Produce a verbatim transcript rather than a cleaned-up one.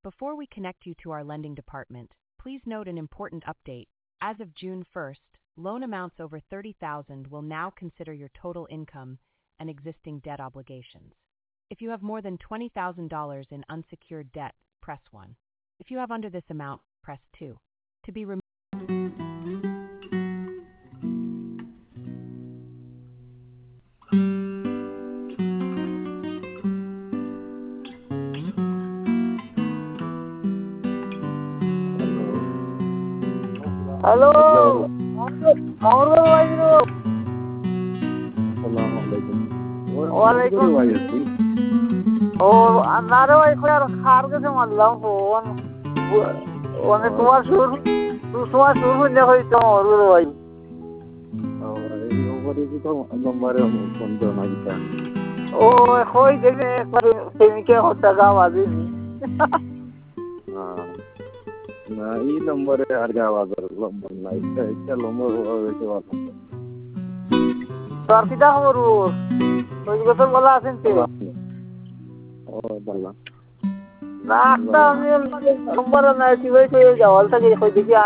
Before we connect you to our lending department, please note an important update. As of June first, loan amounts over thirty thousand dollars will now consider your total income and existing debt obligations. If you have more than twenty thousand dollars in unsecured debt, press one. If you have under this amount, press two. To be removed. Hello hello कौन बोल भाई रो अस्सलाम वालेकुम वालेकुम भाई जी ओ अंधारे भाई को यार खार के से मतलब फोन ওনে তোমার সুর তোমার সুর হইলে হইতো আর ভাই और ये ओवर की तो नंबर फोन दो ना किया ও কই দেখে একবার প্রেমিকে হত্যা গা বাজি हां ना ये नंबर है हर जगह पर नंबर ना इसका इसका नंबर वैसे वाला তোর কিটা খবর ওই কথা বলা আছেন তে ও বললা না একটা আমি নম্বর নাই কি হইছে যাওয়াল থেকে কই দেখি